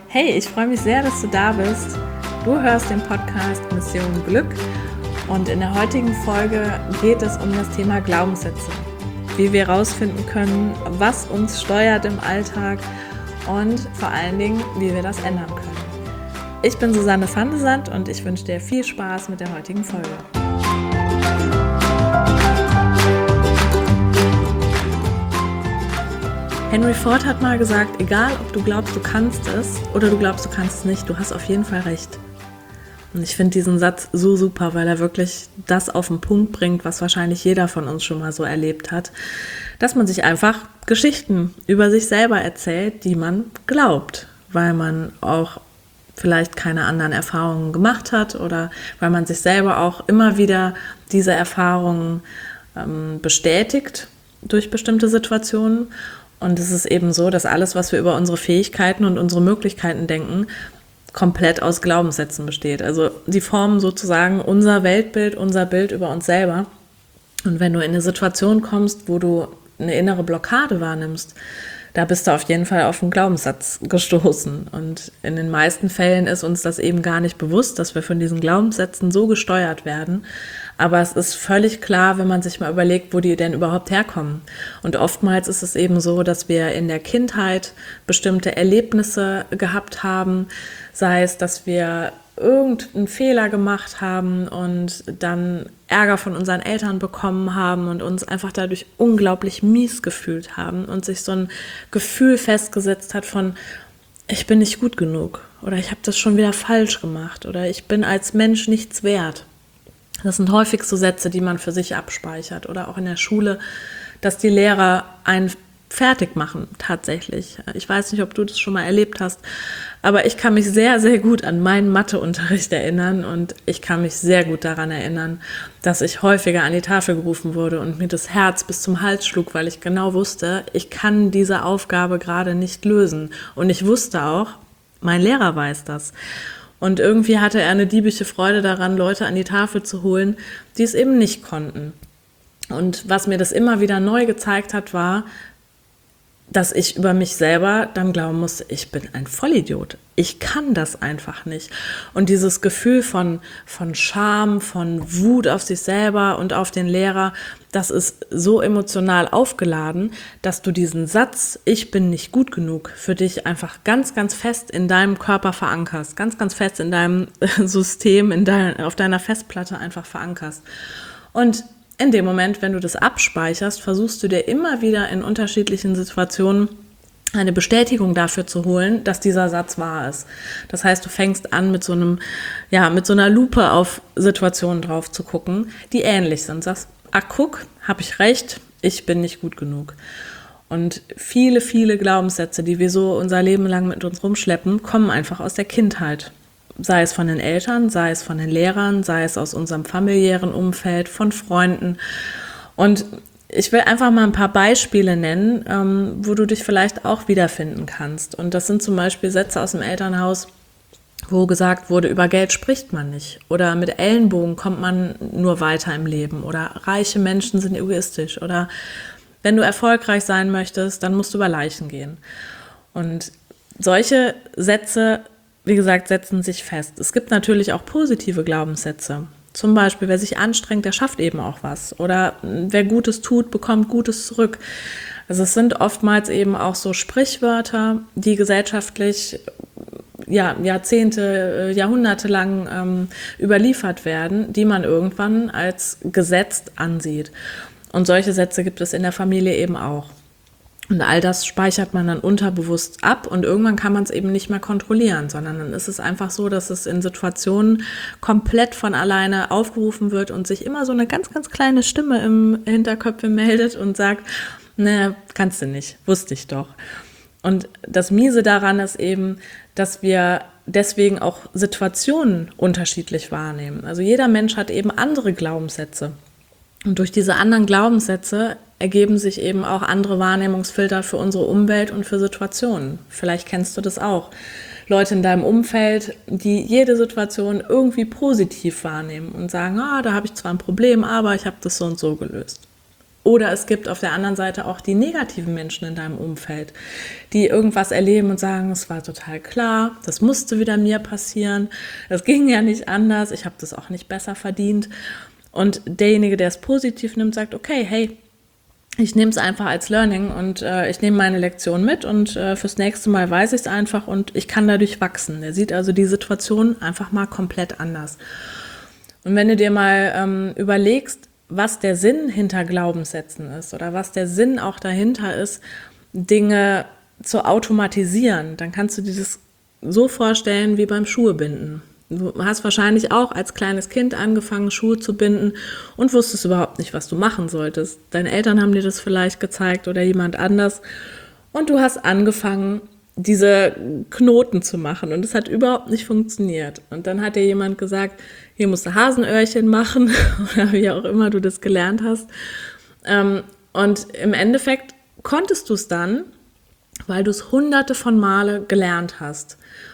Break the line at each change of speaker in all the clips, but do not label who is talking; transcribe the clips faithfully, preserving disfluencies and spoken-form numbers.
Hey, ich freue mich sehr, dass du da bist. Du hörst den Podcast Mission Glück und in der heutigen Folge geht es um das Thema Glaubenssätze. Wie wir herausfinden können, was uns steuert im Alltag und vor allen Dingen, wie wir das ändern können. Ich bin Susanne van de Zandt und ich wünsche dir viel Spaß mit der heutigen Folge. Henry Ford hat mal gesagt, egal ob du glaubst, du kannst es oder du glaubst, du kannst es nicht, du hast auf jeden Fall recht. Und ich finde diesen Satz so super, weil er wirklich das auf den Punkt bringt, was wahrscheinlich jeder von uns schon mal so erlebt hat, dass man sich einfach Geschichten über sich selber erzählt, die man glaubt, weil man auch vielleicht keine anderen Erfahrungen gemacht hat oder weil man sich selber auch immer wieder diese Erfahrungen ähm, bestätigt durch bestimmte Situationen. Und es ist eben so, dass alles, was wir über unsere Fähigkeiten und unsere Möglichkeiten denken, komplett aus Glaubenssätzen besteht. Also die formen sozusagen unser Weltbild, unser Bild über uns selber. Und wenn du in eine Situation kommst, wo du eine innere Blockade wahrnimmst, da bist du auf jeden Fall auf einen Glaubenssatz gestoßen. Und in den meisten Fällen ist uns das eben gar nicht bewusst, dass wir von diesen Glaubenssätzen so gesteuert werden. Aber es ist völlig klar, wenn man sich mal überlegt, wo die denn überhaupt herkommen. Und oftmals ist es eben so, dass wir in der Kindheit bestimmte Erlebnisse gehabt haben, sei es, dass wir irgendeinen Fehler gemacht haben und dann Ärger von unseren Eltern bekommen haben und uns einfach dadurch unglaublich mies gefühlt haben und sich so ein Gefühl festgesetzt hat von, ich bin nicht gut genug oder ich habe das schon wieder falsch gemacht oder ich bin als Mensch nichts wert. Das sind häufig so Sätze, die man für sich abspeichert oder auch in der Schule, dass die Lehrer einen fertig machen tatsächlich. Ich weiß nicht, ob du das schon mal erlebt hast, aber ich kann mich sehr, sehr gut an meinen Matheunterricht erinnern und ich kann mich sehr gut daran erinnern, dass ich häufiger an die Tafel gerufen wurde und mir das Herz bis zum Hals schlug, weil ich genau wusste, ich kann diese Aufgabe gerade nicht lösen. Und ich wusste auch, mein Lehrer weiß das. Und irgendwie hatte er eine diebische Freude daran, Leute an die Tafel zu holen, die es eben nicht konnten. Und was mir das immer wieder neu gezeigt hat, war, dass ich über mich selber dann glauben musste, ich bin ein Vollidiot. Ich kann das einfach nicht. Und dieses Gefühl von, von Scham, von Wut auf sich selber und auf den Lehrer, das ist so emotional aufgeladen, dass du diesen Satz, ich bin nicht gut genug, für dich einfach ganz, ganz fest in deinem Körper verankerst, ganz, ganz fest in deinem System, in dein, auf deiner Festplatte einfach verankerst. Und in dem Moment, wenn du das abspeicherst, versuchst du dir immer wieder in unterschiedlichen Situationen eine Bestätigung dafür zu holen, dass dieser Satz wahr ist. Das heißt, du fängst an, mit so einem, ja, mit so einer Lupe auf Situationen drauf zu gucken, die ähnlich sind. Sagst, ah, guck, habe ich recht, ich bin nicht gut genug. Und viele, viele Glaubenssätze, die wir so unser Leben lang mit uns rumschleppen, kommen einfach aus der Kindheit. Sei es von den Eltern, sei es von den Lehrern, sei es aus unserem familiären Umfeld, von Freunden. Und ich will einfach mal ein paar Beispiele nennen, ähm, wo du dich vielleicht auch wiederfinden kannst. Und das sind zum Beispiel Sätze aus dem Elternhaus, wo gesagt wurde, über Geld spricht man nicht. Oder mit Ellenbogen kommt man nur weiter im Leben. Oder reiche Menschen sind egoistisch. Oder wenn du erfolgreich sein möchtest, dann musst du über Leichen gehen. Und solche Sätze, wie gesagt, setzen sich fest. Es gibt natürlich auch positive Glaubenssätze. Zum Beispiel, wer sich anstrengt, der schafft eben auch was. Oder wer Gutes tut, bekommt Gutes zurück. Also es sind oftmals eben auch so Sprichwörter, die gesellschaftlich ja, Jahrzehnte, Jahrhunderte lang ähm, überliefert werden, die man irgendwann als gesetzt ansieht. Und solche Sätze gibt es in der Familie eben auch. Und all das speichert man dann unterbewusst ab und irgendwann kann man es eben nicht mehr kontrollieren, sondern dann ist es einfach so, dass es in Situationen komplett von alleine aufgerufen wird und sich immer so eine ganz, ganz kleine Stimme im Hinterköpfe meldet und sagt, ne, kannst du nicht, wusste ich doch. Und das Miese daran ist eben, dass wir deswegen auch Situationen unterschiedlich wahrnehmen. Also jeder Mensch hat eben andere Glaubenssätze. Und durch diese anderen Glaubenssätze ergeben sich eben auch andere Wahrnehmungsfilter für unsere Umwelt und für Situationen. Vielleicht kennst du das auch. Leute in deinem Umfeld, die jede Situation irgendwie positiv wahrnehmen und sagen, ah, da habe ich zwar ein Problem, aber ich habe das so und so gelöst. Oder es gibt auf der anderen Seite auch die negativen Menschen in deinem Umfeld, die irgendwas erleben und sagen, es war total klar, das musste wieder mir passieren, das ging ja nicht anders, ich habe das auch nicht besser verdient. Und derjenige, der es positiv nimmt, sagt, okay, hey, ich nehme es einfach als Learning und äh, ich nehme meine Lektion mit und äh, fürs nächste Mal weiß ich es einfach und ich kann dadurch wachsen. Der sieht also die Situation einfach mal komplett anders. Und wenn du dir mal ähm, überlegst, was der Sinn hinter Glaubenssätzen ist oder was der Sinn auch dahinter ist, Dinge zu automatisieren, dann kannst du dir das so vorstellen wie beim Schuhebinden. Du hast wahrscheinlich auch als kleines Kind angefangen, Schuhe zu binden und wusstest überhaupt nicht, was du machen solltest. Deine Eltern haben dir das vielleicht gezeigt oder jemand anders und du hast angefangen, diese Knoten zu machen und es hat überhaupt nicht funktioniert. Und dann hat dir jemand gesagt, hier musst du Hasenöhrchen machen oder wie auch immer du das gelernt hast. Und im Endeffekt konntest du es dann, weil du es hunderte von Male gelernt hast.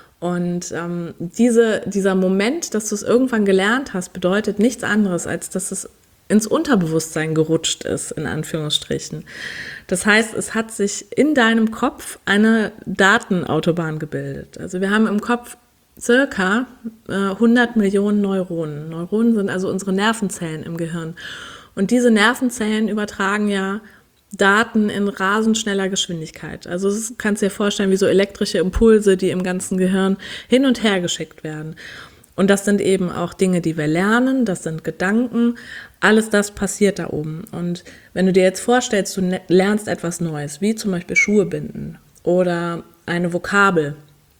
Und ähm, diese, dieser Moment, dass du es irgendwann gelernt hast, bedeutet nichts anderes, als dass es ins Unterbewusstsein gerutscht ist, in Anführungsstrichen. Das heißt, es hat sich in deinem Kopf eine Datenautobahn gebildet. Also wir haben im Kopf circa äh, hundert Millionen Neuronen. Neuronen sind also unsere Nervenzellen im Gehirn. Und diese Nervenzellen übertragen ja Daten in rasend schneller Geschwindigkeit. Also das kannst du dir vorstellen wie so elektrische Impulse, die im ganzen Gehirn hin und her geschickt werden. Und das sind eben auch Dinge, die wir lernen, das sind Gedanken, alles das passiert da oben. Und wenn du dir jetzt vorstellst, du lernst etwas Neues, wie zum Beispiel Schuhe binden oder eine Vokabel,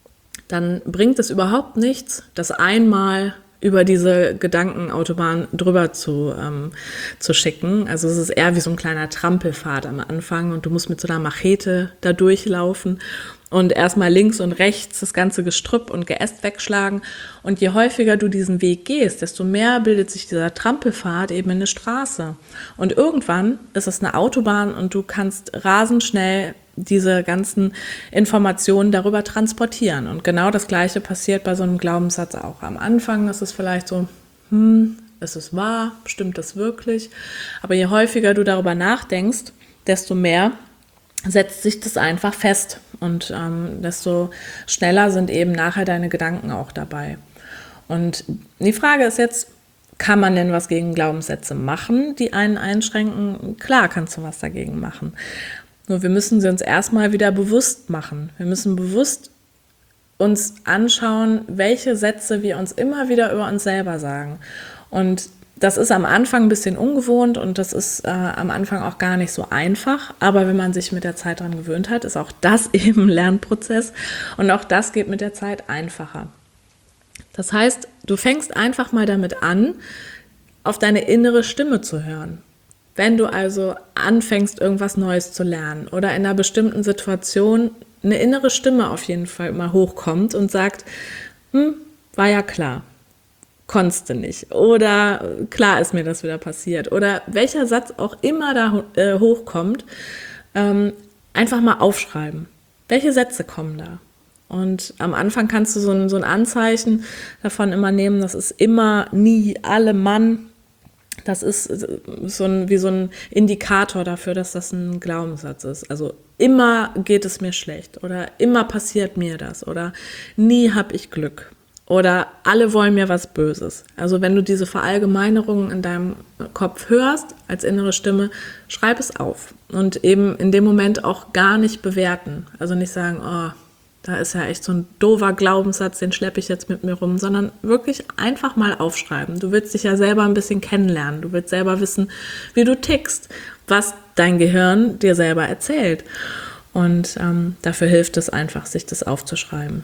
dann bringt es überhaupt nichts, das einmal über diese Gedankenautobahn drüber zu, ähm, zu schicken. Also es ist eher wie so ein kleiner Trampelpfad am Anfang und du musst mit so einer Machete da durchlaufen und erstmal links und rechts das ganze Gestrüpp und Geäst wegschlagen. Und je häufiger du diesen Weg gehst, desto mehr bildet sich dieser Trampelpfad eben in eine Straße. Und irgendwann ist es eine Autobahn und du kannst rasend schnell diese ganzen Informationen darüber transportieren. Und genau das Gleiche passiert bei so einem Glaubenssatz auch. Am Anfang ist es vielleicht so, hm, ist es wahr? Stimmt das wirklich? Aber je häufiger du darüber nachdenkst, desto mehr setzt sich das einfach fest. Und ähm, desto schneller sind eben nachher deine Gedanken auch dabei. Und die Frage ist jetzt, kann man denn was gegen Glaubenssätze machen, die einen einschränken? Klar kannst du was dagegen machen. Nur wir müssen sie uns erstmal wieder bewusst machen. Wir müssen bewusst uns anschauen, welche Sätze wir uns immer wieder über uns selber sagen. Und das ist am Anfang ein bisschen ungewohnt und das ist äh, am Anfang auch gar nicht so einfach. Aber wenn man sich mit der Zeit daran gewöhnt hat, ist auch das eben ein Lernprozess und auch das geht mit der Zeit einfacher. Das heißt, du fängst einfach mal damit an, auf deine innere Stimme zu hören. Wenn du also anfängst, irgendwas Neues zu lernen oder in einer bestimmten Situation eine innere Stimme auf jeden Fall mal hochkommt und sagt, hm, war ja klar, konntest du nicht oder klar ist mir das wieder passiert oder welcher Satz auch immer da äh, hochkommt, ähm, einfach mal aufschreiben. Welche Sätze kommen da? Und am Anfang kannst du so ein, so ein Anzeichen davon immer nehmen, das ist immer, nie, alle, Mann. Das ist so ein, wie so ein Indikator dafür, dass das ein Glaubenssatz ist. Also immer geht es mir schlecht oder immer passiert mir das oder nie habe ich Glück oder alle wollen mir was Böses. Also wenn du diese Verallgemeinerungen in deinem Kopf hörst als innere Stimme, schreib es auf und eben in dem Moment auch gar nicht bewerten. Also nicht sagen, oh, da ist ja echt so ein doofer Glaubenssatz, den schleppe ich jetzt mit mir rum, sondern wirklich einfach mal aufschreiben. Du willst dich ja selber ein bisschen kennenlernen. Du willst selber wissen, wie du tickst, was dein Gehirn dir selber erzählt. Und ähm, dafür hilft es einfach, sich das aufzuschreiben.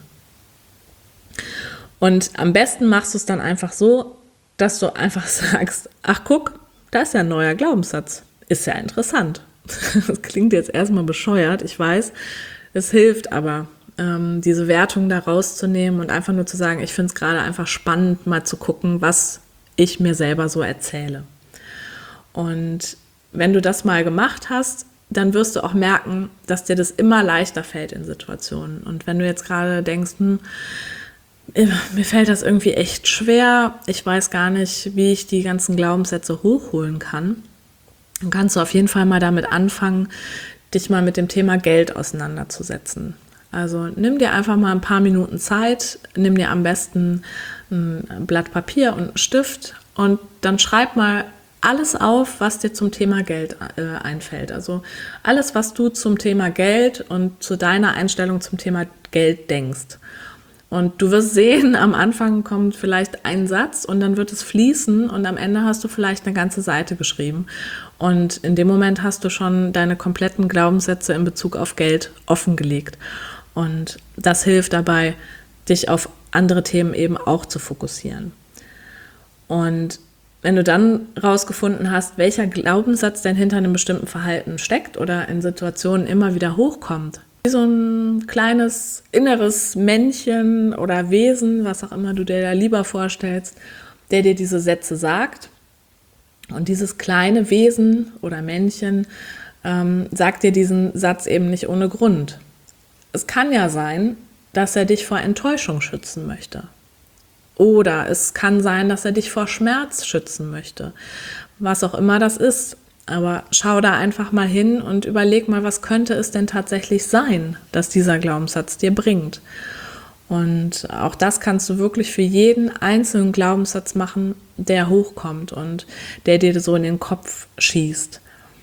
Und am besten machst du es dann einfach so, dass du einfach sagst, ach guck, da ist ja ein neuer Glaubenssatz. Ist ja interessant. Das klingt jetzt erstmal bescheuert, ich weiß. Es hilft aber, ähm, diese Wertung da rauszunehmen und einfach nur zu sagen, ich finde es gerade einfach spannend, mal zu gucken, was ich mir selber so erzähle. Und wenn du das mal gemacht hast, dann wirst du auch merken, dass dir das immer leichter fällt in Situationen. Und wenn du jetzt gerade denkst, hm, mir fällt das irgendwie echt schwer, ich weiß gar nicht, wie ich die ganzen Glaubenssätze hochholen kann, dann kannst du auf jeden Fall mal damit anfangen, dich mal mit dem Thema Geld auseinanderzusetzen. Also nimm dir einfach mal ein paar Minuten Zeit, nimm dir am besten ein Blatt Papier und einen Stift und dann schreib mal alles auf, was dir zum Thema Geld äh, einfällt. Also alles, was du zum Thema Geld und zu deiner Einstellung zum Thema Geld denkst. Und du wirst sehen, am Anfang kommt vielleicht ein Satz und dann wird es fließen und am Ende hast du vielleicht eine ganze Seite geschrieben. Und in dem Moment hast du schon deine kompletten Glaubenssätze in Bezug auf Geld offengelegt. Und das hilft dabei, dich auf andere Themen eben auch zu fokussieren. Und wenn du dann rausgefunden hast, welcher Glaubenssatz denn hinter einem bestimmten Verhalten steckt oder in Situationen immer wieder hochkommt, wie so ein kleines inneres Männchen oder Wesen, was auch immer du dir da lieber vorstellst, der dir diese Sätze sagt. Und dieses kleine Wesen oder Männchen ähm, sagt dir diesen Satz eben nicht ohne Grund. Es kann ja sein, dass er dich vor Enttäuschung schützen möchte. Oder es kann sein, dass er dich vor Schmerz schützen möchte. Was auch immer das ist. Aber schau da einfach mal hin und überleg mal, was könnte es denn tatsächlich sein, dass dieser Glaubenssatz dir bringt. Und auch das kannst du wirklich für jeden einzelnen Glaubenssatz machen, der hochkommt und der dir so in den Kopf schießt.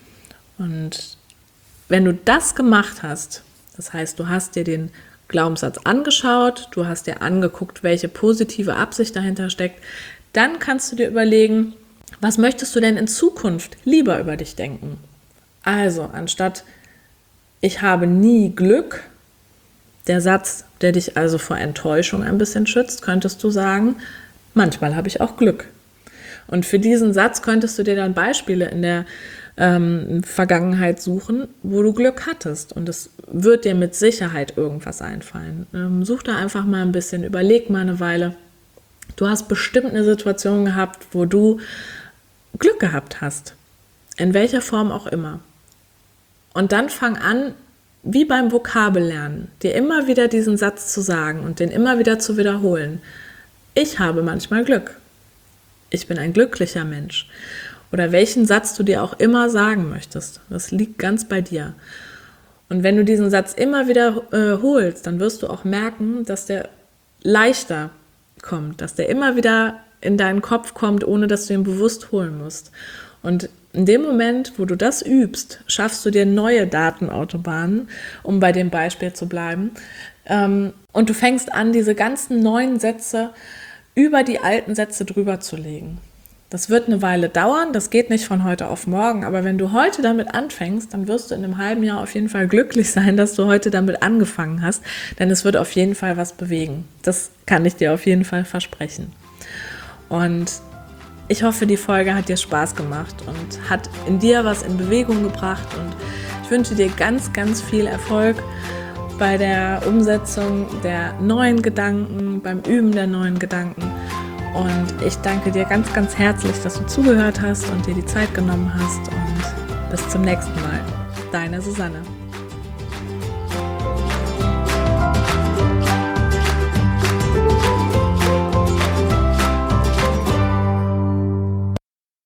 Und wenn du das gemacht hast, das heißt, du hast dir den Glaubenssatz angeschaut, du hast dir angeguckt, welche positive Absicht dahinter steckt, dann kannst du dir überlegen, was möchtest du denn in Zukunft lieber über dich denken? Also, anstatt ich habe nie Glück, der Satz, der dich also vor Enttäuschung ein bisschen schützt, könntest du sagen, manchmal habe ich auch Glück. Und für diesen Satz könntest du dir dann Beispiele in der ähm, Vergangenheit suchen, wo du Glück hattest. Und es wird dir mit Sicherheit irgendwas einfallen. Ähm, such da einfach mal ein bisschen, überleg mal eine Weile. Du hast bestimmt eine Situation gehabt, wo du Glück gehabt hast. In welcher Form auch immer. Und dann fang an, wie beim Vokabellernen, dir immer wieder diesen Satz zu sagen und den immer wieder zu wiederholen. Ich habe manchmal Glück. Ich bin ein glücklicher Mensch. Oder welchen Satz du dir auch immer sagen möchtest. Das liegt ganz bei dir. Und wenn du diesen Satz immer wieder äh, holst, dann wirst du auch merken, dass der leichter kommt, dass der immer wieder in deinen Kopf kommt, ohne dass du ihn bewusst holen musst. Und in dem Moment, wo du das übst, schaffst du dir neue Datenautobahnen, um bei dem Beispiel zu bleiben. Ähm, und du fängst an, diese ganzen neuen Sätze über die alten Sätze drüber zu legen. Das wird eine Weile dauern, das geht nicht von heute auf morgen, aber wenn du heute damit anfängst, dann wirst du in einem halben Jahr auf jeden Fall glücklich sein, dass du heute damit angefangen hast, denn es wird auf jeden Fall was bewegen. Das kann ich dir auf jeden Fall versprechen. Und ich hoffe, die Folge hat dir Spaß gemacht und hat in dir was in Bewegung gebracht und ich wünsche dir ganz, ganz viel Erfolg bei der Umsetzung der neuen Gedanken, beim Üben der neuen Gedanken. Und ich danke dir ganz, ganz herzlich, dass du zugehört hast und dir die Zeit genommen hast. Und bis zum nächsten Mal. Deine Susanne.